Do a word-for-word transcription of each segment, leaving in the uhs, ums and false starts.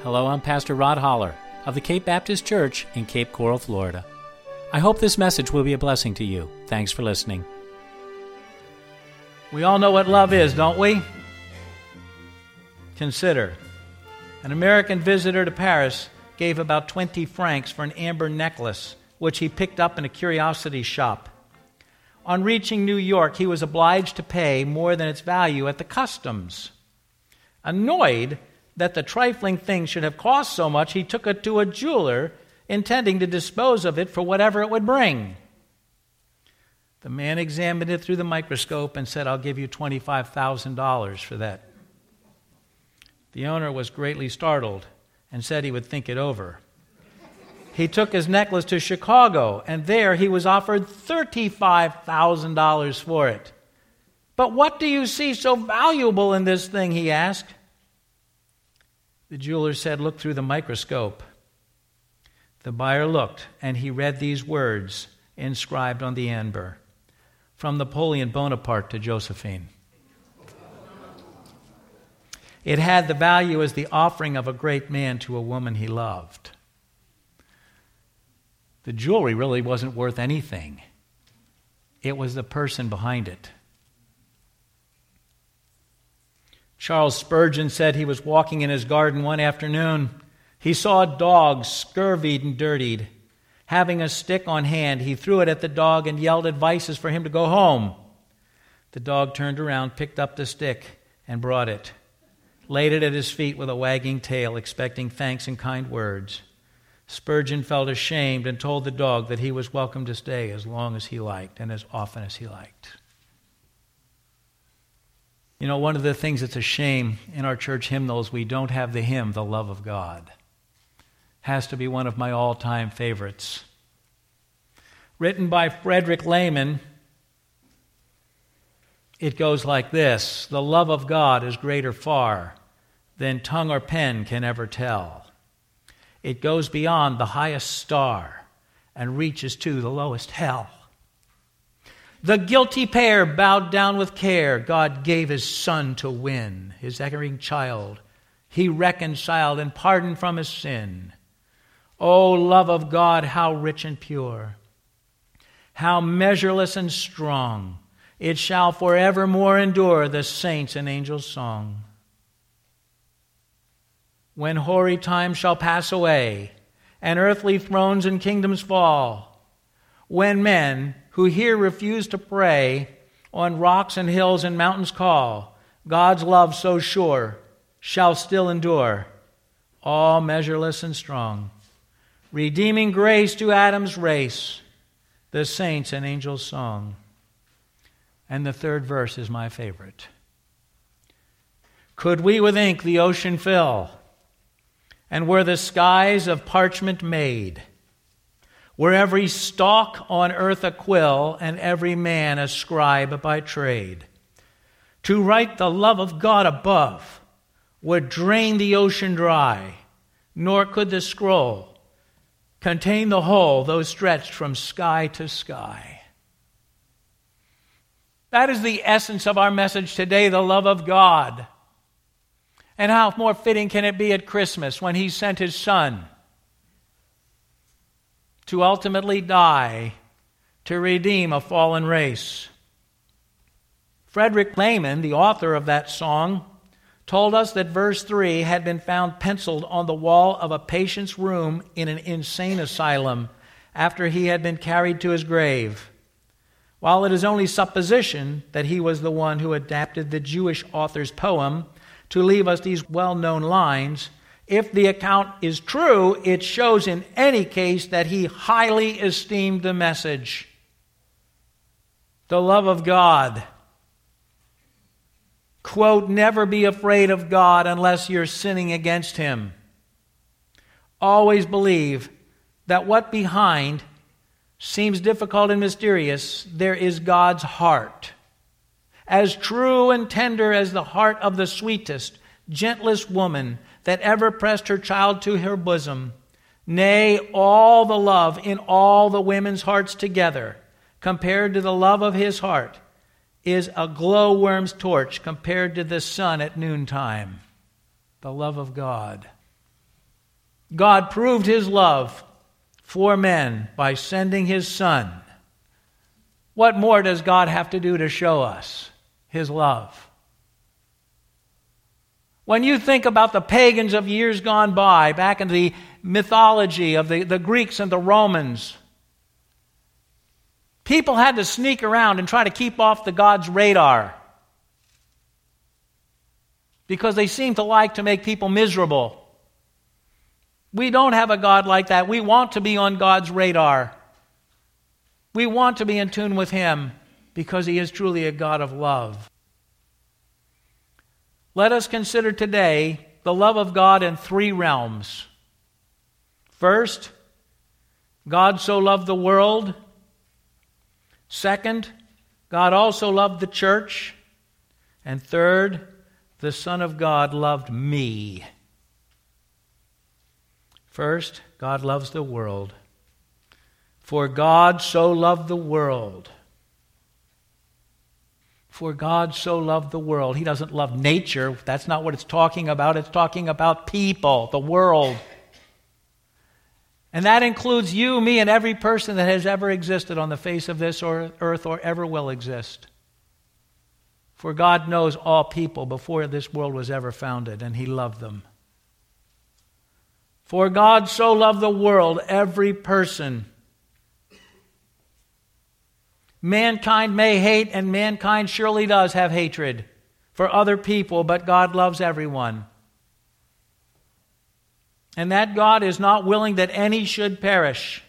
Hello, I'm Pastor Rod Holler of the Cape Baptist Church in Cape Coral, Florida. I hope this message will be a blessing to you. Thanks for listening. We all know what love is, don't we? Consider. An American visitor to Paris gave about twenty francs for an amber necklace, which he picked up in a curiosity shop. On reaching New York, he was obliged to pay more than its value at the customs. Annoyed that the trifling thing should have cost so much, he took it to a jeweler, intending to dispose of it for whatever it would bring. The man examined it through the microscope and said, "I'll give you twenty-five thousand dollars for that." The owner was greatly startled and said he would think it over. He took his necklace to Chicago, and there he was offered thirty-five thousand dollars for it. "But what do you see so valuable in this thing?" he asked. The jeweler said, "Look through the microscope." The buyer looked, and he read these words inscribed on the amber: "From Napoleon Bonaparte to Josephine." It had the value as the offering of a great man to a woman he loved. The jewelry really wasn't worth anything. It was the person behind it. Charles Spurgeon said he was walking in his garden one afternoon. He saw a dog, scurvied and dirtied. Having a stick on hand, he threw it at the dog and yelled advices for him to go home. The dog turned around, picked up the stick, and brought it. Laid it at his feet with a wagging tail, expecting thanks and kind words. Spurgeon felt ashamed and told the dog that he was welcome to stay as long as he liked and as often as he liked. You know, one of the things that's a shame in our church hymnals, we don't have the hymn, "The Love of God." Has to be one of my all-time favorites. Written by Frederick Lehman, it goes like this: "The love of God is greater far than tongue or pen can ever tell. It goes beyond the highest star and reaches to the lowest hell. The guilty pair bowed down with care. God gave his son to win. His erring child he reconciled and pardoned from his sin. O love of God, how rich and pure, how measureless and strong. It shall forevermore endure, the saints' and angels' song. When hoary time shall pass away, and earthly thrones and kingdoms fall, when men who here refuse to pray on rocks and hills and mountains call, God's love so sure shall still endure, all measureless and strong, redeeming grace to Adam's race, the saints' and angels' song." And the third verse is my favorite. "Could we with ink the ocean fill, and were the skies of parchment made, were every stalk on earth a quill, and every man a scribe by trade, to write the love of God above would drain the ocean dry, nor could the scroll contain the whole, though stretched from sky to sky." That is the essence of our message today, the love of God. And how more fitting can it be at Christmas when he sent his son to ultimately die to redeem a fallen race. Frederick Lehman, the author of that song, told us that verse three had been found penciled on the wall of a patient's room in an insane asylum after he had been carried to his grave. While it is only supposition that he was the one who adapted the Jewish author's poem to leave us these well-known lines, if the account is true, it shows in any case that he highly esteemed the message. The love of God. Quote, "Never be afraid of God unless you're sinning against him. Always believe that what behind seems difficult and mysterious, there is God's heart. As true and tender as the heart of the sweetest, gentlest woman that ever pressed her child to her bosom. Nay, all the love in all the women's hearts together, compared to the love of his heart, is a glowworm's torch compared to the sun at noontime." The love of God. God proved his love for men by sending his Son. What more does God have to do to show us his love? When you think about the pagans of years gone by, back in the mythology of the, the Greeks and the Romans, people had to sneak around and try to keep off the gods' radar because they seemed to like to make people miserable. We don't have a God like that. We want to be on God's radar. We want to be in tune with him because he is truly a God of love. Let us consider today the love of God in three realms. First, God so loved the world. Second, God also loved the church. And third, the Son of God loved me. First, God loves the world. For God so loved the world. For God so loved the world. He doesn't love nature. That's not what it's talking about. It's talking about people, the world. And that includes you, me, and every person that has ever existed on the face of this earth or ever will exist. For God knows all people before this world was ever founded, and he loved them. For God so loved the world, every person. Mankind may hate, and mankind surely does have hatred for other people, but God loves everyone. And that God is not willing that any should perish.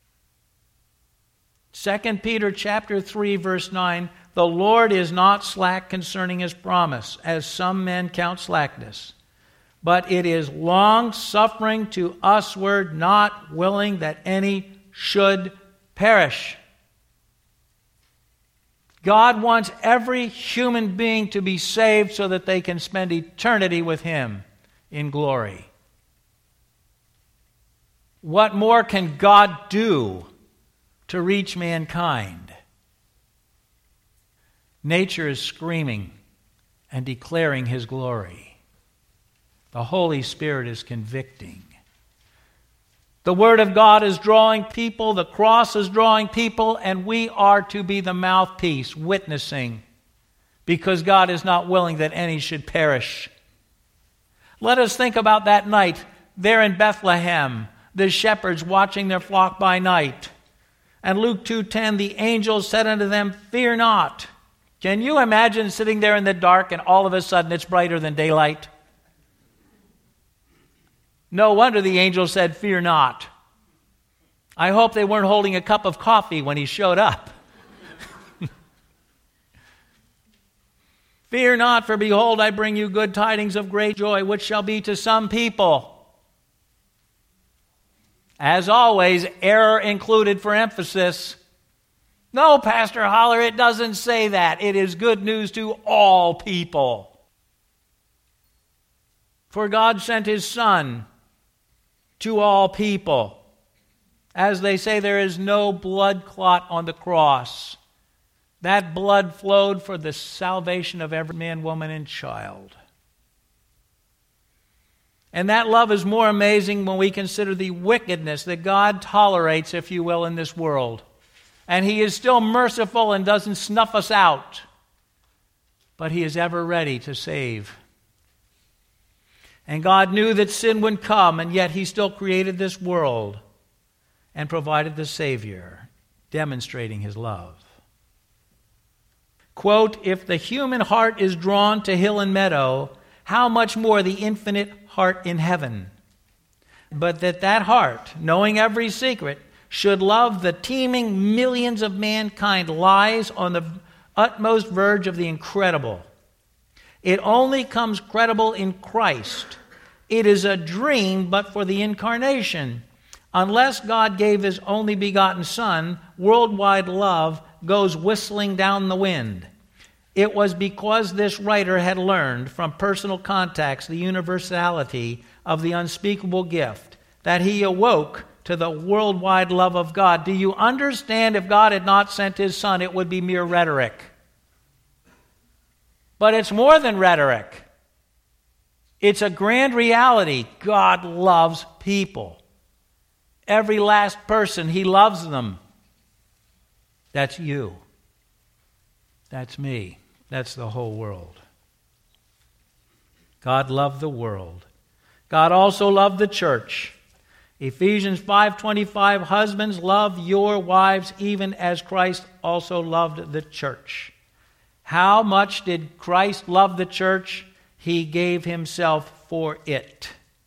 Second Peter chapter three, verse nine, the Lord is not slack concerning his promise, as some men count slackness, but it is long-suffering to usward, not willing that any should perish. God wants every human being to be saved so that they can spend eternity with him in glory. What more can God do to reach mankind? Nature is screaming and declaring his glory. The Holy Spirit is convicting. The Word of God is drawing people, the cross is drawing people, and we are to be the mouthpiece, witnessing, because God is not willing that any should perish. Let us think about that night there in Bethlehem, the shepherds watching their flock by night. And Luke two ten, the angels said unto them, fear not. Can you imagine sitting there in the dark and all of a sudden it's brighter than daylight? No wonder the angel said, fear not. I hope they weren't holding a cup of coffee when he showed up. Fear not, for behold, I bring you good tidings of great joy, which shall be to some people. As always, error included for emphasis. No, Pastor Holler, it doesn't say that. It is good news to all people. For God sent his Son to all people. As they say, there is no blood clot on the cross. That blood flowed for the salvation of every man, woman, and child. And that love is more amazing when we consider the wickedness that God tolerates, if you will, in this world. And he is still merciful and doesn't snuff us out. But he is ever ready to save. And God knew that sin would come, and yet he still created this world and provided the Savior, demonstrating his love. Quote, if the human heart is drawn to hill and meadow, how much more the infinite heart in heaven? But that that heart, knowing every secret, should love the teeming millions of mankind lies on the utmost verge of the incredible. It only comes credible in Christ. It is a dream but for the incarnation. Unless God gave his only begotten Son, worldwide love goes whistling down the wind. It was because this writer had learned from personal contacts the universality of the unspeakable gift that he awoke to the worldwide love of God. Do you understand? If God had not sent his Son, it would be mere rhetoric. But it's more than rhetoric. It's a grand reality. God loves people. Every last person, He loves them. That's you. That's me. That's the whole world. God loved the world. God also loved the church. Ephesians five twenty-five, husbands, love your wives even as Christ also loved the church. How much did Christ love the church? He gave Himself for it.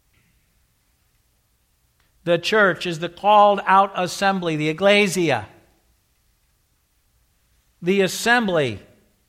The church is the called out assembly, the ecclesia. The assembly.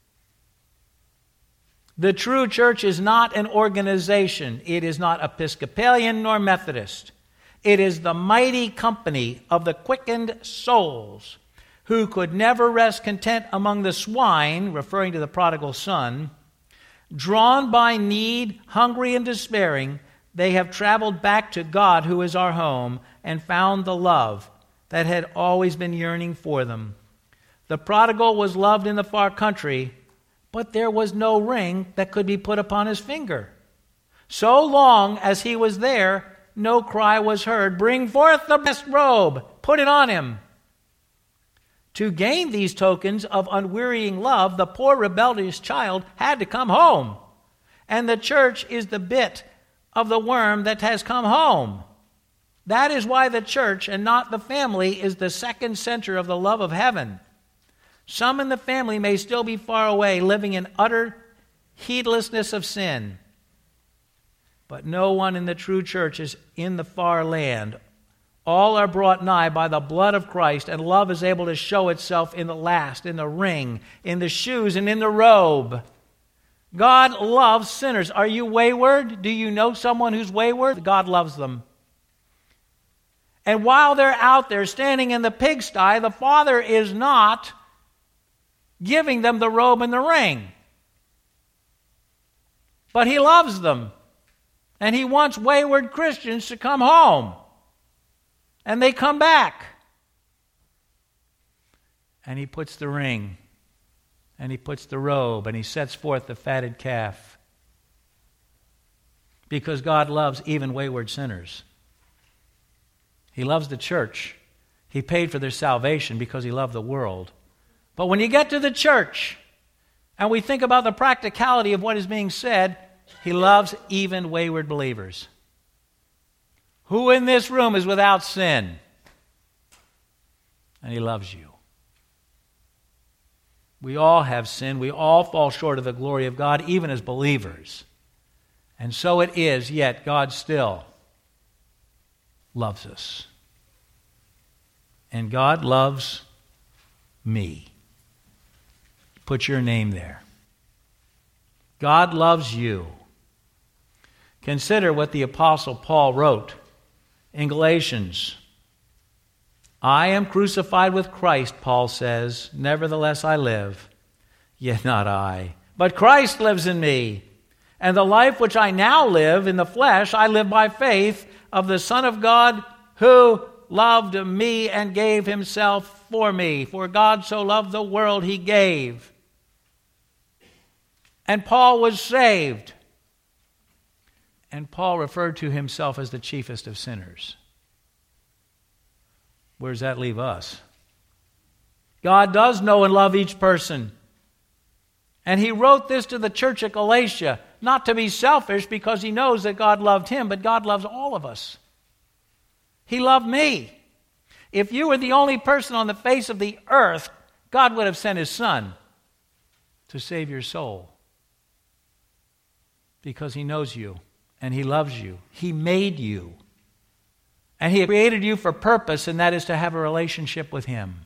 The true church is not an organization. It is not Episcopalian nor Methodist. It is the mighty company of the quickened souls who could never rest content among the swine, referring to the prodigal son. Drawn by need, hungry and despairing, they have traveled back to God, who is our home, and found the love that had always been yearning for them. The prodigal was loved in the far country, but there was no ring that could be put upon his finger. So long as he was there, no cry was heard, "Bring forth the best robe, put it on him." To gain these tokens of unwearying love, the poor rebellious child had to come home. And the church is the bit of the worm that has come home. That is why the church and not the family is the second center of the love of heaven. Some in the family may still be far away, living in utter heedlessness of sin. But no one in the true church is in the far land. All are brought nigh by the blood of Christ, and love is able to show itself in the last, in the ring, in the shoes, and in the robe. God loves sinners. Are you wayward? Do you know someone who's wayward? God loves them. And while they're out there standing in the pigsty, the Father is not giving them the robe and the ring. But He loves them. And He wants wayward Christians to come home. And they come back. And He puts the ring. And He puts the robe. And He sets forth the fatted calf. Because God loves even wayward sinners. He loves the church. He paid for their salvation because He loved the world. But when you get to the church, and we think about the practicality of what is being said, He loves even wayward believers. Who in this room is without sin? And He loves you. We all have sin. We all fall short of the glory of God, even as believers. And so it is, yet God still loves us. And God loves me. Put your name there. God loves you. Consider what the Apostle Paul wrote in Galatians. I am crucified with Christ, Paul says. Nevertheless I live. Yet not I, but Christ lives in me. And the life which I now live in the flesh, I live by faith of the Son of God who loved me and gave Himself for me. For God so loved the world, He gave. And Paul was saved. And Paul referred to himself as the chiefest of sinners. Where does that leave us? God does know and love each person. And He wrote this to the church at Galatia, not to be selfish because He knows that God loved him, but God loves all of us. He loved me. If you were the only person on the face of the earth, God would have sent His Son to save your soul. Because He knows you and He loves you. He made you. And He created you for purpose, and that is to have a relationship with Him.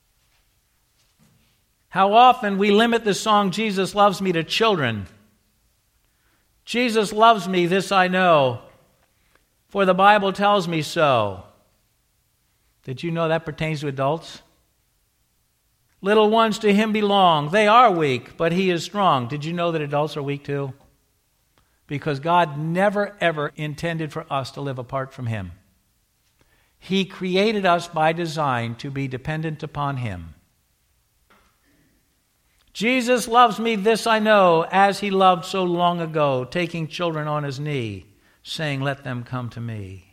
How often we limit the song, Jesus Loves Me, to children. Jesus loves me, this I know, for the Bible tells me so. Did you know that pertains to adults? Little ones to Him belong. They are weak, but He is strong. Did you know that adults are weak too? Because God never, ever intended for us to live apart from Him. He created us by design to be dependent upon Him. Jesus loves me, this I know, as he loved so long ago, taking children on his knee, saying, let them come to me.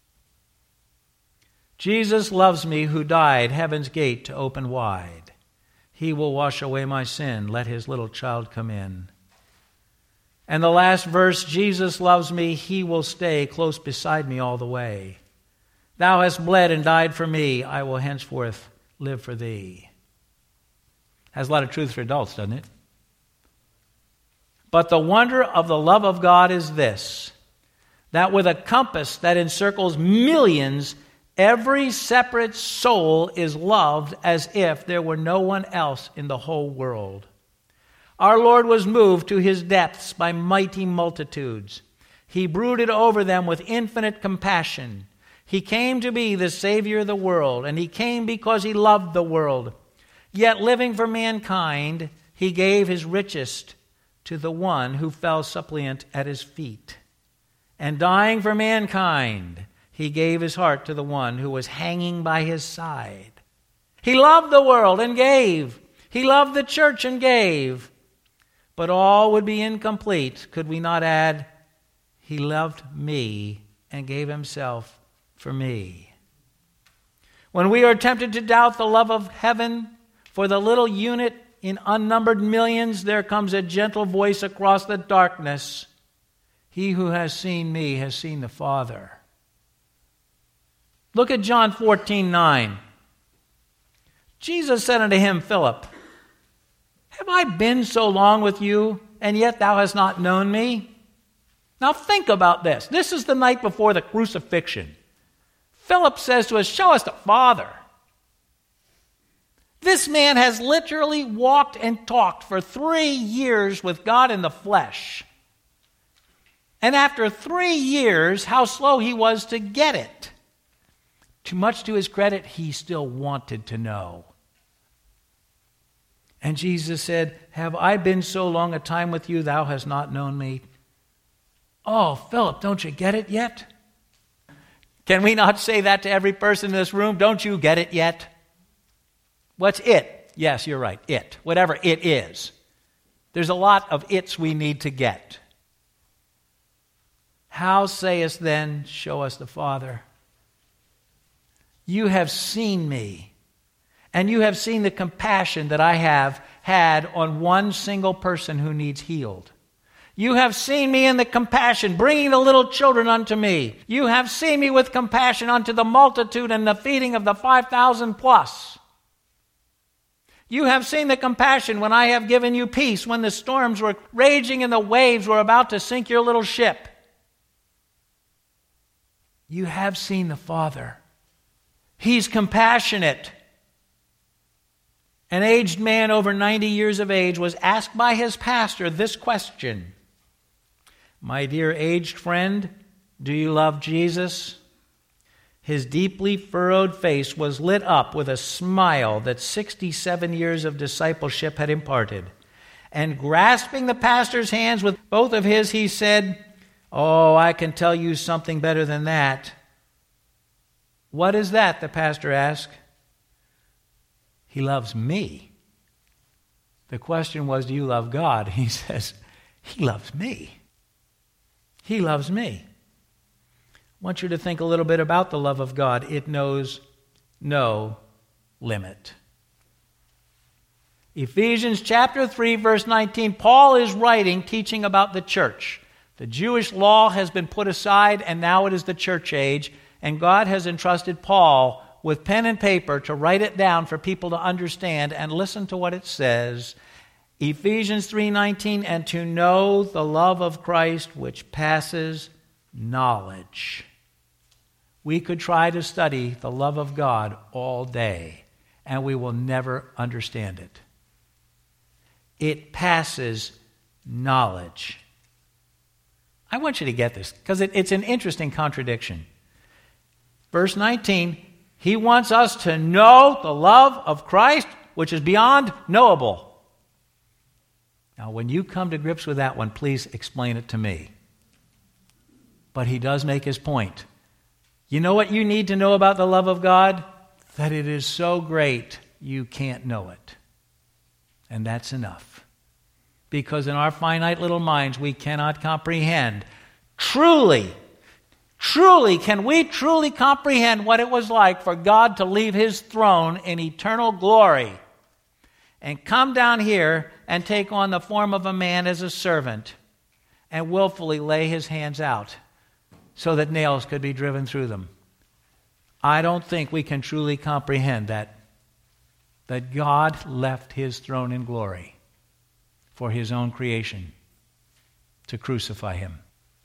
Jesus loves me who died, heaven's gate to open wide. He will wash away my sin, let his little child come in. And the last verse, Jesus loves me, he will stay close beside me all the way. Thou hast bled and died for me, I will henceforth live for thee. Has a lot of truth for adults, doesn't it? But the wonder of the love of God is this, that with a compass that encircles millions, every separate soul is loved as if there were no one else in the whole world. Our Lord was moved to his depths by mighty multitudes. He brooded over them with infinite compassion. He came to be the Savior of the world, and he came because he loved the world. Yet living for mankind, he gave his richest to the one who fell suppliant at his feet. And dying for mankind, he gave his heart to the one who was hanging by his side. He loved the world and gave. He loved the church and gave. But all would be incomplete could we not add, he loved me and gave himself for me. When we are tempted to doubt the love of heaven for the little unit in unnumbered millions, there comes a gentle voice across the darkness. He who has seen me has seen the Father. Look at John fourteen nine. Jesus said unto him, Philip, have I been so long with you, and yet thou hast not known me? Now think about this. This is the night before the crucifixion. Philip says to us, show us the Father. This man has literally walked and talked for three years with God in the flesh. And after three years, how slow he was to get it. Too much to his credit, he still wanted to know. And Jesus said, have I been so long a time with you, thou hast not known me? Oh, Philip, don't you get it yet? Can we not say that to every person in this room? Don't you get it yet? What's it? Yes, you're right, it. Whatever it is. There's a lot of it's we need to get. How sayest then, show us the Father? You have seen me, and you have seen the compassion that I have had on one single person who needs healed. You have seen me in the compassion, bringing the little children unto me. You have seen me with compassion unto the multitude and the feeding of the five thousand plus. You have seen the compassion when I have given you peace, when the storms were raging and the waves were about to sink your little ship. You have seen the Father. He's compassionate. An aged man over ninety years of age was asked by his pastor this question. My dear aged friend, do you love Jesus? His deeply furrowed face was lit up with a smile that sixty-seven years of discipleship had imparted. And grasping the pastor's hands with both of his, he said, oh, I can tell you something better than that. What is that? The pastor asked. He loves me. The question was, do you love God? He says, he loves me. He loves me. I want you to think a little bit about the love of God. It knows no limit. Ephesians chapter three, verse nineteen, Paul is writing, teaching about the church. The Jewish law has been put aside, and now it is the church age, and God has entrusted Paul with pen and paper to write it down for people to understand, and listen to what it says. Ephesians three nineteen, and to know the love of Christ which passes knowledge. We could try to study the love of God all day, and we will never understand it. It passes knowledge. I want you to get this, because it, it's an interesting contradiction. Verse nineteen, he wants us to know the love of Christ, which is beyond knowable. Now, when you come to grips with that one, please explain it to me. But he does make his point. You know what you need to know about the love of God? That it is so great you can't know it. And that's enough. Because in our finite little minds, we cannot comprehend. Truly, truly, can we truly comprehend what it was like for God to leave his throne in eternal glory and come down here and take on the form of a man as a servant and willfully lay his hands out so that nails could be driven through them? I don't think we can truly comprehend that, that God left his throne in glory for his own creation to crucify him.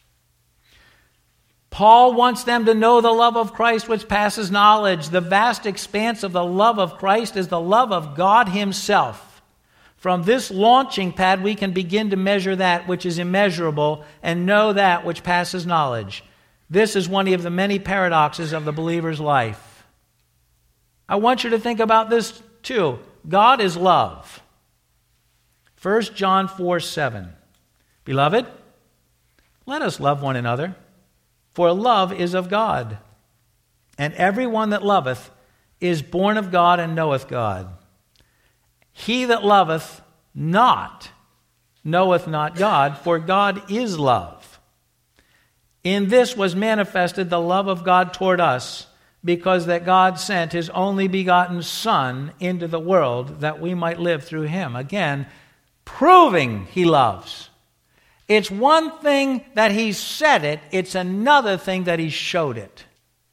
Paul wants them to know the love of Christ which passes knowledge. The vast expanse of the love of Christ is the love of God himself. From this launching pad, we can begin to measure that which is immeasurable and know that which passes knowledge. This is one of the many paradoxes of the believer's life. I want you to think about this too. God is love. First John four seven. Beloved, let us love one another, for love is of God. And everyone that loveth is born of God and knoweth God. He that loveth not knoweth not God, for God is love. In this was manifested the love of God toward us, because that God sent his only begotten Son into the world that we might live through him. Again, proving he loves. It's one thing that he said it, it's another thing that he showed it.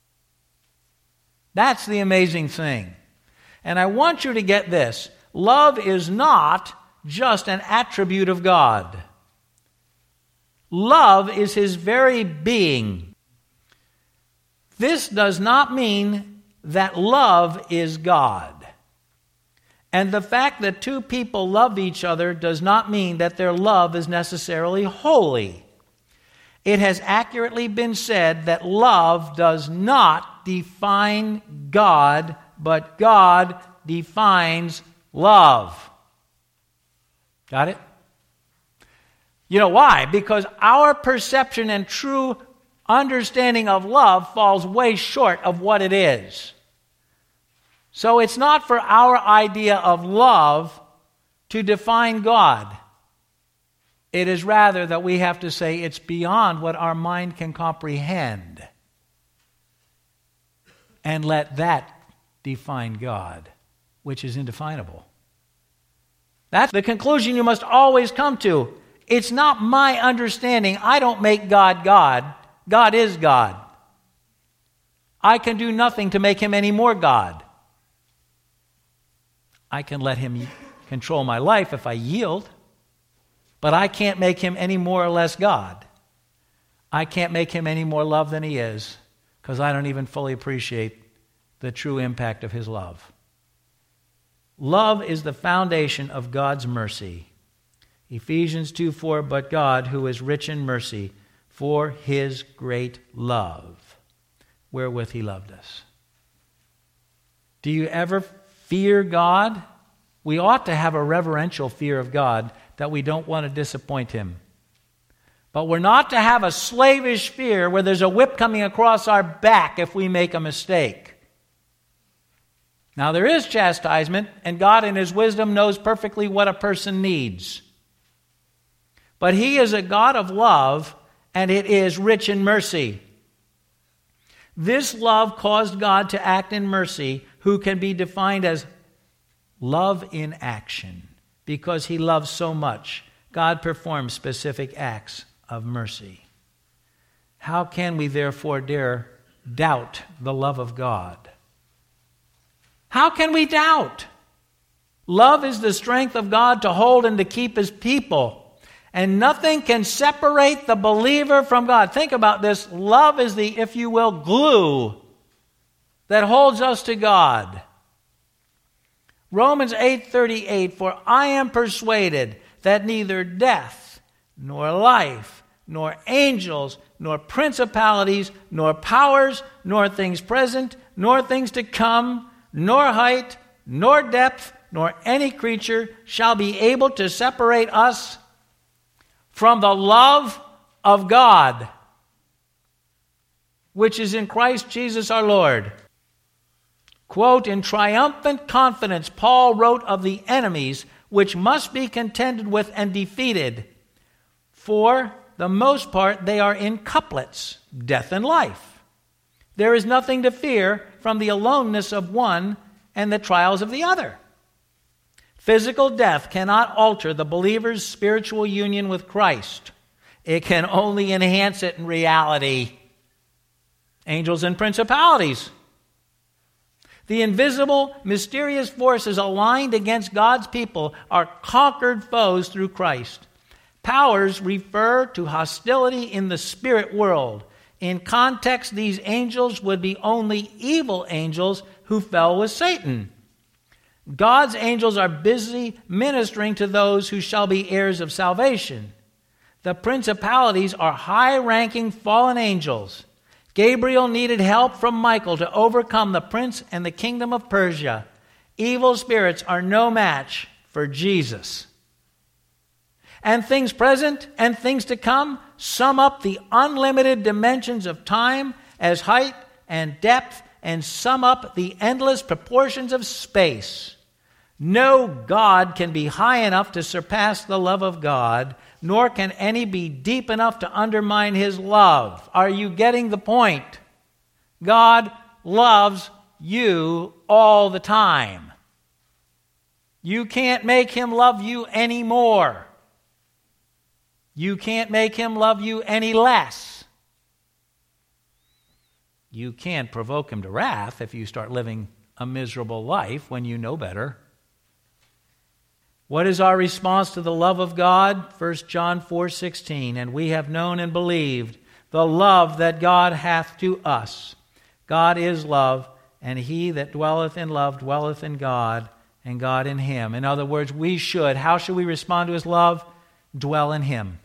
That's the amazing thing. And I want you to get this. Love is not just an attribute of God. Love is his very being. This does not mean that love is God. And the fact that two people love each other does not mean that their love is necessarily holy. It has accurately been said that love does not define God, but God defines love. Got it? You know why? Because our perception and true understanding of love falls way short of what it is. So it's not for our idea of love to define God. It is rather that we have to say it's beyond what our mind can comprehend. And let that define God, which is indefinable. That's the conclusion you must always come to. It's not my understanding. I don't make God God. God is God. I can do nothing to make him any more God. I can let him control my life if I yield, but I can't make him any more or less God. I can't make him any more love than he is, because I don't even fully appreciate the true impact of his love. Love is the foundation of God's mercy. Ephesians two four, but God, who is rich in mercy, for his great love, wherewith he loved us. Do you ever fear God? We ought to have a reverential fear of God that we don't want to disappoint him. But we're not to have a slavish fear where there's a whip coming across our back if we make a mistake. Now there is chastisement, and God in his wisdom knows perfectly what a person needs. But he is a God of love, and it is rich in mercy. This love caused God to act in mercy, who can be defined as love in action. Because he loves so much, God performs specific acts of mercy. How can we therefore dare doubt the love of God? How can we doubt? Love is the strength of God to hold and to keep his people. And nothing can separate the believer from God. Think about this. Love is the, if you will, glue that holds us to God. Romans eight thirty-eight, for I am persuaded that neither death, nor life, nor angels, nor principalities, nor powers, nor things present, nor things to come, nor height, nor depth, nor any creature shall be able to separate us from the love of God, which is in Christ Jesus our Lord. Quote, in triumphant confidence, Paul wrote of the enemies which must be contended with and defeated. For the most part, they are in couplets, death and life. There is nothing to fear from the aloneness of one and the trials of the other. Physical death cannot alter the believer's spiritual union with Christ. It can only enhance it in reality. Angels and principalities. The invisible, mysterious forces aligned against God's people are conquered foes through Christ. Powers refer to hostility in the spirit world. In context, these angels would be only evil angels who fell with Satan. God's angels are busy ministering to those who shall be heirs of salvation. The principalities are high-ranking fallen angels. Gabriel needed help from Michael to overcome the prince and the kingdom of Persia. Evil spirits are no match for Jesus. And things present and things to come sum up the unlimited dimensions of time as height and depth, and sum up the endless proportions of space. No God can be high enough to surpass the love of God, nor can any be deep enough to undermine his love. Are you getting the point? God loves you all the time. You can't make him love you any more. You can't make him love you any less. You can't provoke him to wrath if you start living a miserable life when you know better. What is our response to the love of God? First John four sixteen, and we have known and believed the love that God hath to us. God is love, and he that dwelleth in love dwelleth in God, and God in him. In other words, we should, how should we respond to his love? Dwell in him.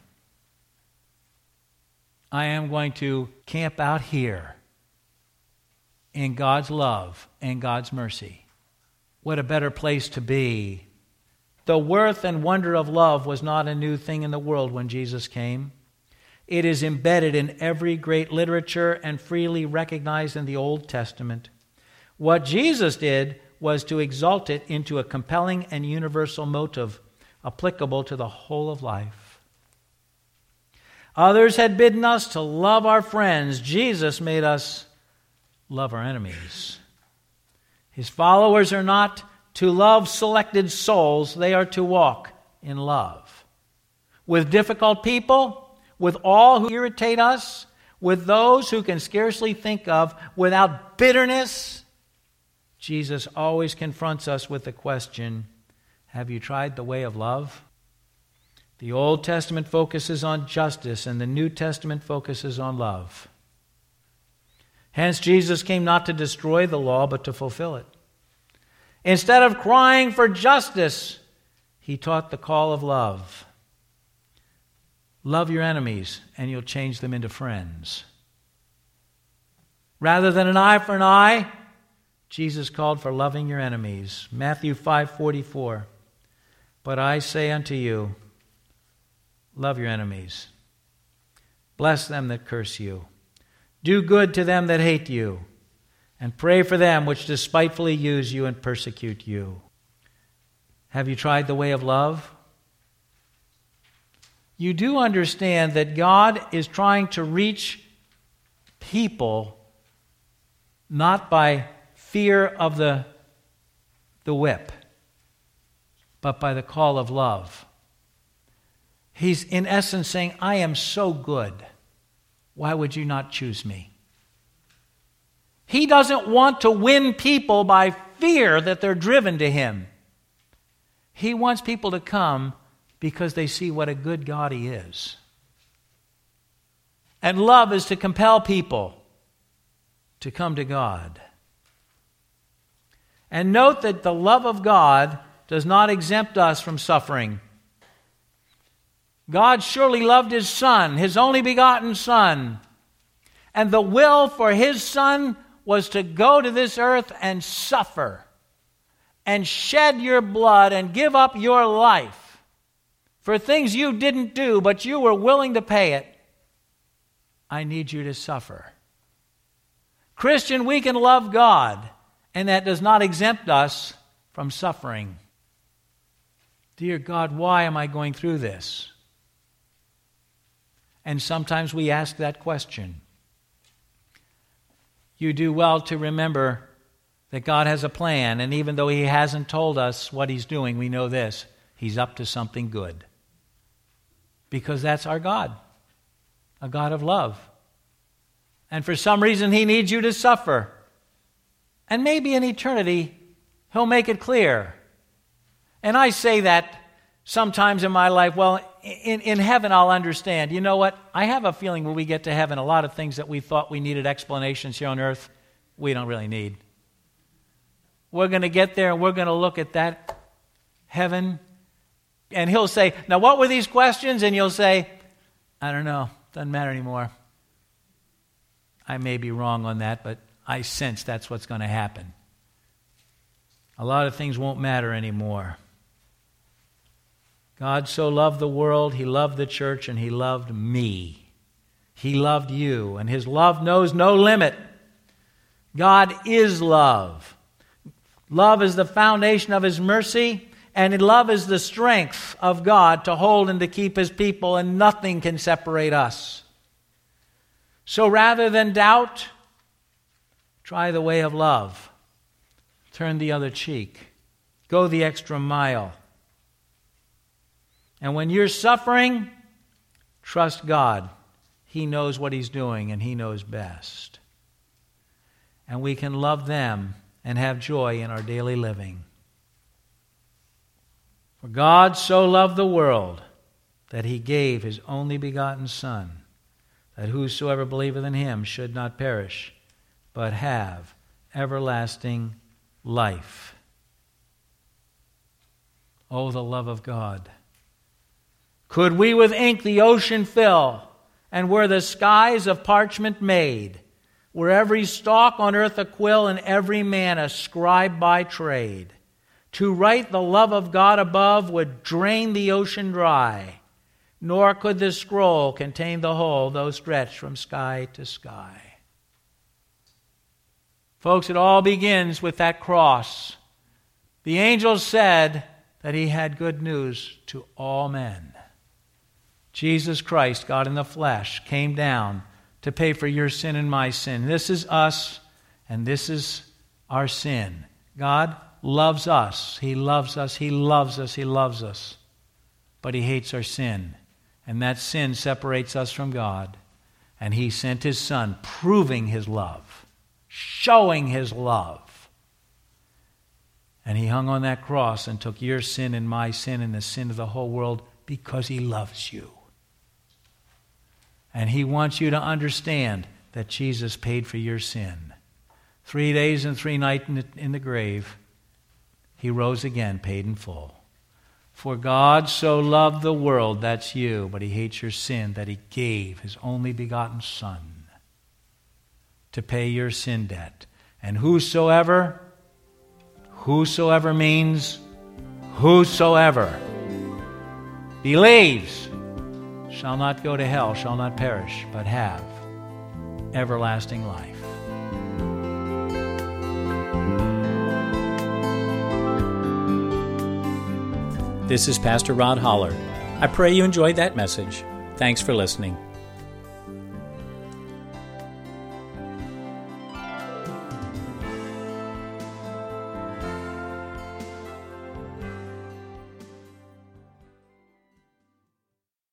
I am going to camp out here in God's love and God's mercy. What a better place to be. The worth and wonder of love was not a new thing in the world when Jesus came. It is embedded in every great literature and freely recognized in the Old Testament. What Jesus did was to exalt it into a compelling and universal motive applicable to the whole of life. Others had bidden us to love our friends. Jesus made us love our enemies. His followers are not to love selected souls, they are to walk in love. With difficult people, with all who irritate us, with those who can scarcely think of, without bitterness, Jesus always confronts us with the question, have you tried the way of love? The Old Testament focuses on justice, and the New Testament focuses on love. Hence, Jesus came not to destroy the law, but to fulfill it. Instead of crying for justice, he taught the call of love. Love your enemies, and you'll change them into friends. Rather than an eye for an eye, Jesus called for loving your enemies. Matthew five forty-four. But I say unto you, love your enemies. Bless them that curse you. Do good to them that hate you. And pray for them which despitefully use you and persecute you. Have you tried the way of love? You do understand that God is trying to reach people not by fear of the, the whip, but by the call of love. He's in essence saying, I am so good. Why would you not choose me? He doesn't want to win people by fear that they're driven to him. He wants people to come because they see what a good God he is. And love is to compel people to come to God. And note that the love of God does not exempt us from suffering. God surely loved his Son, his only begotten Son. And the will for his Son was to go to this earth and suffer and shed your blood and give up your life for things you didn't do, but you were willing to pay it. I need you to suffer. Christian, we can love God, and that does not exempt us from suffering. Dear God, why am I going through this? And sometimes we ask that question. You do well to remember that God has a plan, and even though He hasn't told us what He's doing, we know this: He's up to something good. Because that's our God, a God of love. And for some reason, He needs you to suffer. And maybe in eternity, He'll make it clear. And I say that sometimes in my life, well, in, in heaven I'll understand. You know what? I have a feeling when we get to heaven, a lot of things that we thought we needed explanations here on earth, we don't really need. We're going to get there and we're going to look at that heaven, and He'll say, now what were these questions? And you'll say, I don't know. Doesn't matter anymore. I may be wrong on that, but I sense that's what's going to happen. A lot of things won't matter anymore. God so loved the world, He loved the church, and He loved me. He loved you, and His love knows no limit. God is love. Love is the foundation of His mercy, and love is the strength of God to hold and to keep His people, and nothing can separate us. So rather than doubt, try the way of love. Turn the other cheek. Go the extra mile. And when you're suffering, trust God. He knows what He's doing, and He knows best. And we can love them and have joy in our daily living. For God so loved the world that He gave His only begotten Son, that whosoever believeth in Him should not perish, but have everlasting life. Oh, the love of God. Could we with ink the ocean fill, and were the skies of parchment made, were every stalk on earth a quill, and every man a scribe by trade, to write the love of God above would drain the ocean dry, nor could the scroll contain the whole, though stretched from sky to sky. Folks, it all begins with that cross. The angel said that He had good news to all men. Jesus Christ, God in the flesh, came down to pay for your sin and my sin. This is us, and this is our sin. God loves us. He loves us. He loves us. He loves us. But He hates our sin. And that sin separates us from God. And He sent His Son, proving His love, showing His love. And He hung on that cross and took your sin and my sin and the sin of the whole world because He loves you. And He wants you to understand that Jesus paid for your sin. Three days and three nights in the, in the grave, He rose again, paid in full. For God so loved the world, that's you, but He hates your sin, that He gave His only begotten Son to pay your sin debt. And whosoever, whosoever means whosoever believes shall not go to hell, shall not perish, but have everlasting life. This is Pastor Rod Holler. I pray you enjoyed that message. Thanks for listening.